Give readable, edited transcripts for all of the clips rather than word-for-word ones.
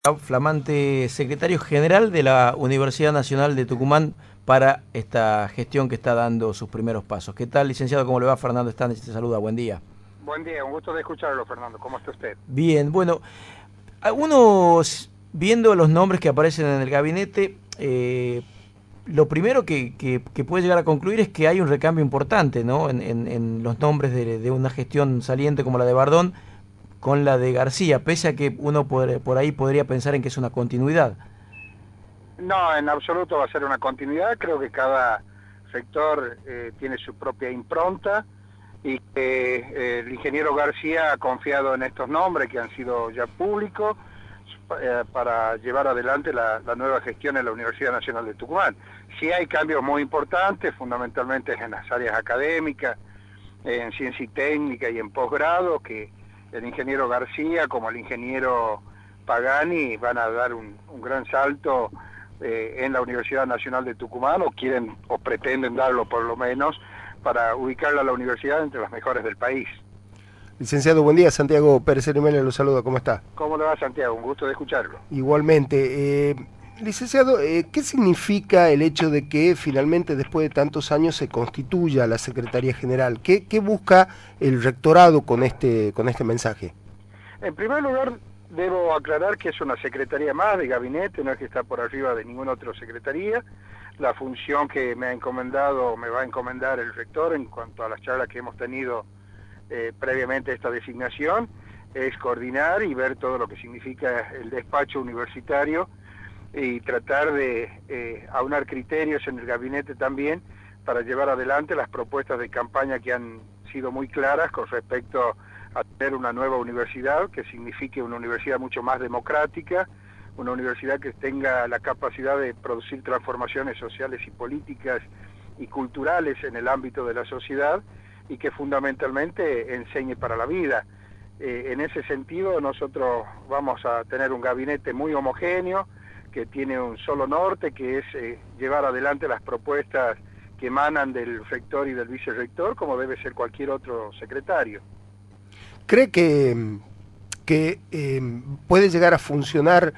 Flamante secretario general de la Universidad Nacional de Tucumán para esta gestión que está dando sus primeros pasos. ¿Qué tal, licenciado? ¿Cómo le va? Fernando Stanley te saluda. Buen día. Buen día, un gusto de escucharlo, Fernando. ¿Cómo está usted? Bien, bueno, algunos viendo los nombres que aparecen en el gabinete, lo primero que puede llegar a concluir es que hay un recambio importante, ¿no? En los nombres de una gestión saliente como la de Bardón con la de García, pese a que uno por ahí podría pensar en que es una continuidad. No, en absoluto va a ser una continuidad. Creo que cada sector tiene su propia impronta y que el ingeniero García ha confiado en estos nombres que han sido ya públicos para llevar adelante la nueva gestión en la Universidad Nacional de Tucumán. Sí hay cambios muy importantes, fundamentalmente en las áreas académicas, en ciencia y técnica y en posgrado, que el ingeniero García como el ingeniero Pagani van a dar un gran salto en la Universidad Nacional de Tucumán, o quieren o pretenden darlo por lo menos, para ubicarla a la universidad entre las mejores del país. Licenciado, buen día. Santiago Pérez Erimena lo saluda. ¿Cómo está? ¿Cómo le va, Santiago? Un gusto de escucharlo. Igualmente. Licenciado, ¿qué significa el hecho de que finalmente después de tantos años se constituya la Secretaría General? ¿Qué busca el rectorado con este mensaje? En primer lugar, debo aclarar que es una secretaría más de gabinete, no es que está por arriba de ninguna otra secretaría. La función que me ha encomendado, me va a encomendar el rector en cuanto a las charlas que hemos tenido previamente a esta designación, es coordinar y ver todo lo que significa el despacho universitario y tratar de aunar criterios en el gabinete también para llevar adelante las propuestas de campaña que han sido muy claras con respecto a tener una nueva universidad que signifique una universidad mucho más democrática, una universidad que tenga la capacidad de producir transformaciones sociales y políticas y culturales en el ámbito de la sociedad y que fundamentalmente enseñe para la vida. En ese sentido nosotros vamos a tener un gabinete muy homogéneo, que tiene un solo norte, que es llevar adelante las propuestas que emanan del rector y del vicerrector, como debe ser cualquier otro secretario. ¿Cree que puede llegar a funcionar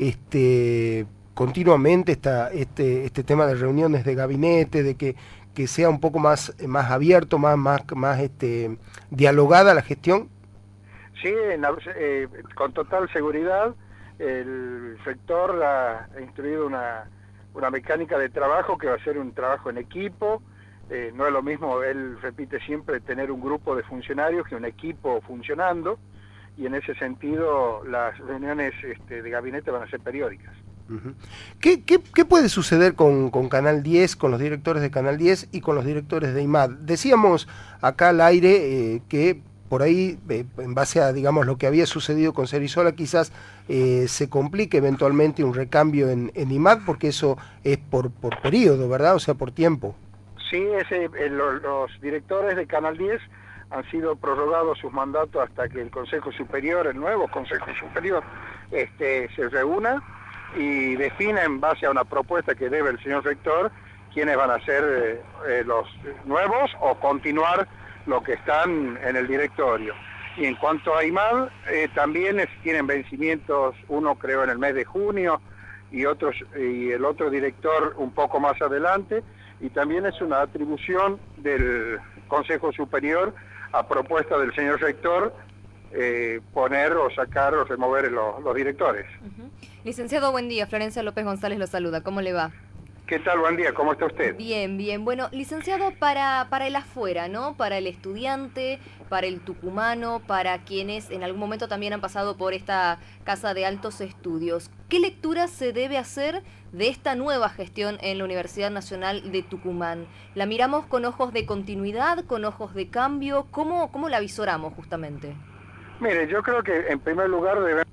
continuamente este tema de reuniones de gabinete, de que sea un poco más abierto, más dialogada la gestión? Sí, con total seguridad. El rector ha instruido una mecánica de trabajo que va a ser un trabajo en equipo. No es lo mismo, él repite siempre, tener un grupo de funcionarios que un equipo funcionando, y en ese sentido las reuniones de gabinete van a ser periódicas. Uh-huh. ¿Qué puede suceder con Canal 10, con los directores de Canal 10 y con los directores de IMAD? Decíamos acá al aire que por ahí, en base a, digamos, lo que había sucedido con Cerizola, quizás se complique eventualmente un recambio en IMAD, porque eso es por periodo, ¿verdad? O sea, por tiempo. Sí, los directores de Canal 10 han sido prorrogados sus mandatos hasta que el Consejo Superior, el nuevo Consejo Superior, se reúna y defina en base a una propuesta que debe el señor rector quiénes van a ser los nuevos o continuar lo que están en el directorio. Y en cuanto a IMAD, también tienen vencimientos, uno creo en el mes de junio y el otro director un poco más adelante, y también es una atribución del Consejo Superior a propuesta del señor rector poner o sacar o remover los directores. Uh-huh. Licenciado, buen día. Florencia López González lo saluda. ¿Cómo le va? ¿Qué tal? Buen día. ¿Cómo está usted? Bien, bien. Bueno, licenciado, para el afuera, ¿no? Para el estudiante, para el tucumano, para quienes en algún momento también han pasado por esta casa de altos estudios. ¿Qué lectura se debe hacer de esta nueva gestión en la Universidad Nacional de Tucumán? ¿La miramos con ojos de continuidad, con ojos de cambio? ¿Cómo la visoramos justamente? Mire, yo creo que en primer lugar debemos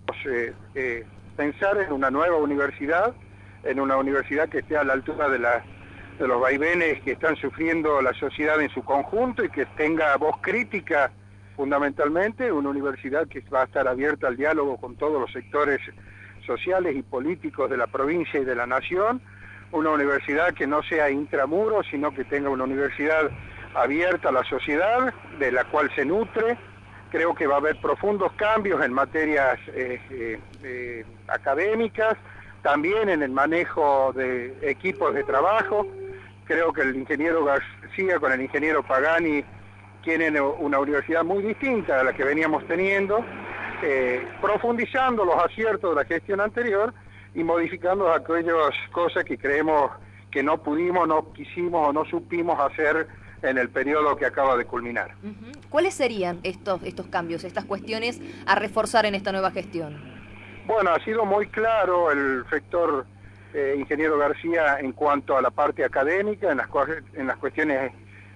pensar en una nueva universidad, en una universidad que esté a la altura de los vaivenes que están sufriendo la sociedad en su conjunto y que tenga voz crítica fundamentalmente, una universidad que va a estar abierta al diálogo con todos los sectores sociales y políticos de la provincia y de la nación, una universidad que no sea intramuros, sino que tenga una universidad abierta a la sociedad, de la cual se nutre, Creo que va a haber profundos cambios en materias académicas, también en el manejo de equipos de trabajo. Creo que el ingeniero García con el ingeniero Pagani tienen una universidad muy distinta a la que veníamos teniendo, profundizando los aciertos de la gestión anterior y modificando aquellas cosas que creemos que no pudimos, no quisimos o no supimos hacer en el periodo que acaba de culminar. ¿Cuáles serían estos cambios, estas cuestiones a reforzar en esta nueva gestión? Bueno, ha sido muy claro el rector ingeniero García en cuanto a la parte académica, en las cuestiones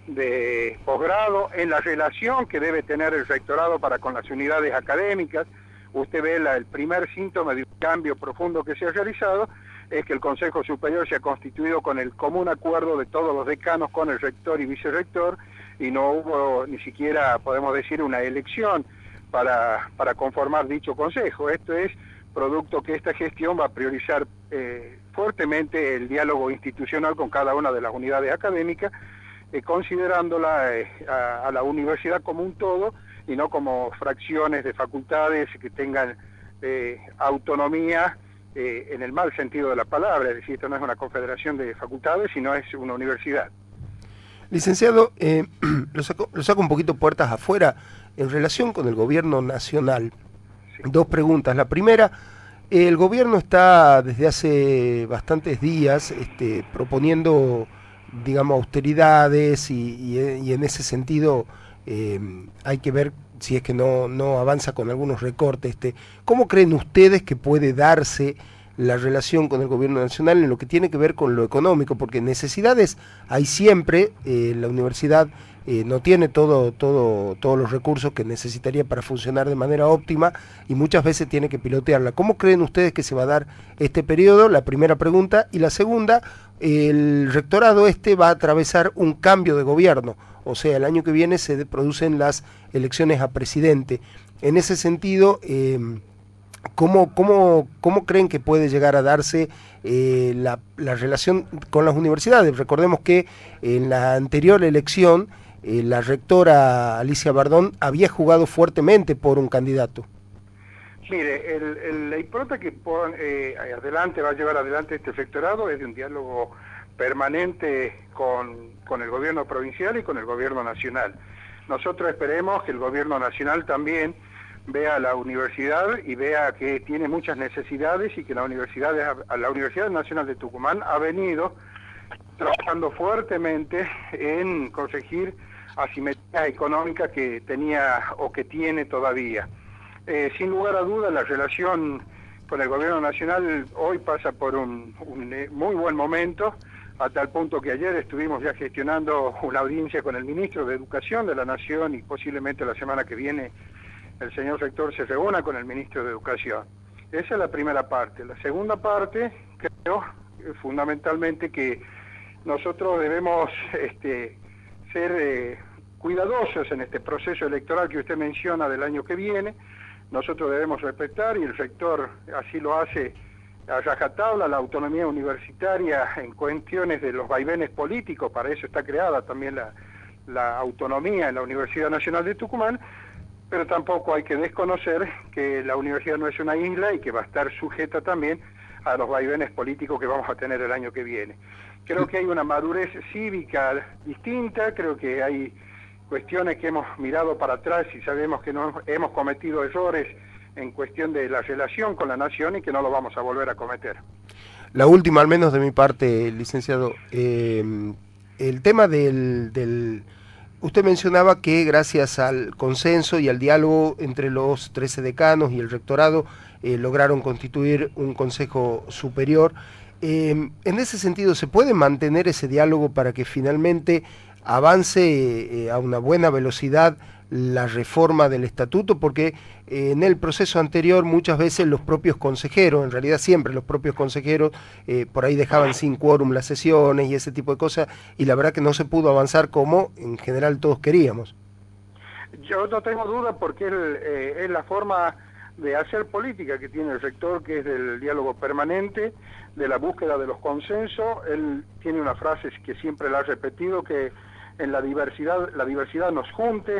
de posgrado, en la relación que debe tener el rectorado para con las unidades académicas. Usted ve el primer síntoma de un cambio profundo que se ha realizado, es que el Consejo Superior se ha constituido con el común acuerdo de todos los decanos con el rector y vicerrector, y no hubo ni siquiera, podemos decir, una elección para conformar dicho consejo. Esto es producto que esta gestión va a priorizar fuertemente el diálogo institucional con cada una de las unidades académicas, considerándola a la universidad como un todo y no como fracciones de facultades que tengan autonomía en el mal sentido de la palabra. Es decir, esto no es una confederación de facultades, sino es una universidad. Licenciado, lo saco un poquito puertas afuera en relación con el gobierno nacional. Sí. Dos preguntas. La primera, el gobierno está desde hace bastantes días proponiendo, digamos, austeridades y en ese sentido hay que ver si es que no avanza con algunos recortes. ¿Cómo creen ustedes que puede darse la relación con el gobierno nacional en lo que tiene que ver con lo económico? Porque necesidades hay siempre, la universidad no tiene todos los recursos que necesitaría para funcionar de manera óptima y muchas veces tiene que pilotearla. ¿Cómo creen ustedes que se va a dar este periodo? La primera pregunta. Y la segunda, el rectorado va a atravesar un cambio de gobierno, o sea, el año que viene se producen las elecciones a presidente. En ese sentido, ¿cómo creen que puede llegar a darse la relación con las universidades? Recordemos que en la anterior elección la rectora Alicia Bardón había jugado fuertemente por un candidato. Mire, la impronta que va a llevar adelante este rectorado es de un diálogo permanente con el gobierno provincial y con el gobierno nacional. Nosotros esperemos que el gobierno nacional también vea a la universidad y vea que tiene muchas necesidades y que la Universidad Nacional de Tucumán ha venido trabajando fuertemente en corregir asimetrías económicas que tenía o que tiene todavía. Sin lugar a dudas, la relación con el gobierno nacional hoy pasa por un muy buen momento, a tal punto que ayer estuvimos ya gestionando una audiencia con el ministro de Educación de la Nación y posiblemente la semana que viene el señor rector se reúna con el ministro de Educación. Esa es la primera parte. La segunda parte, creo fundamentalmente que nosotros debemos ser cuidadosos en este proceso electoral que usted menciona del año que viene. Nosotros debemos respetar, y el rector así lo hace a rajatabla, la autonomía universitaria en cuestiones de los vaivenes políticos. Para eso está creada también la autonomía en la Universidad Nacional de Tucumán, pero tampoco hay que desconocer que la universidad no es una isla y que va a estar sujeta también a los vaivenes políticos que vamos a tener el año que viene. Creo que hay una madurez cívica distinta, creo que hay cuestiones que hemos mirado para atrás y sabemos que no hemos cometido errores en cuestión de la relación con la nación y que no lo vamos a volver a cometer. La última, al menos de mi parte, licenciado, el tema usted mencionaba que gracias al consenso y al diálogo entre los 13 decanos y el rectorado lograron constituir un consejo superior. En ese sentido, ¿se puede mantener ese diálogo para que finalmente avance a una buena velocidad la reforma del estatuto? Porque en el proceso anterior muchas veces los propios consejeros, en realidad siempre los propios consejeros, por ahí dejaban sin quórum las sesiones y ese tipo de cosas, y la verdad que no se pudo avanzar como en general todos queríamos. Yo no tengo duda porque es la forma de hacer política que tiene el rector, que es del diálogo permanente, de la búsqueda de los consensos. Él tiene una frase que siempre la ha repetido, que en la diversidad nos junte,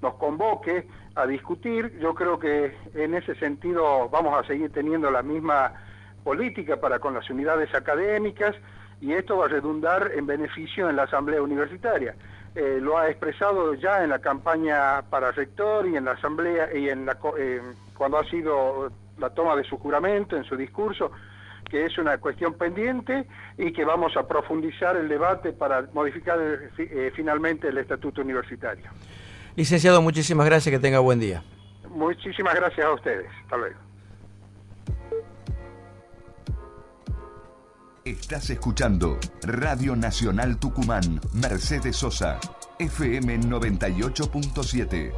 nos convoque a discutir. Yo creo que en ese sentido vamos a seguir teniendo la misma política para con las unidades académicas, y esto va a redundar en beneficio en la asamblea universitaria. Lo ha expresado ya en la campaña para rector y en la asamblea y cuando ha sido la toma de su juramento, en su discurso, que es una cuestión pendiente y que vamos a profundizar el debate para modificar finalmente el estatuto universitario. Licenciado, muchísimas gracias, que tenga buen día. Muchísimas gracias a ustedes. Hasta luego. Estás escuchando Radio Nacional Tucumán, Mercedes Sosa, FM 98.7.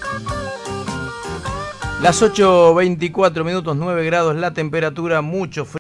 Las 8:24 minutos, 9 grados la temperatura, mucho frío.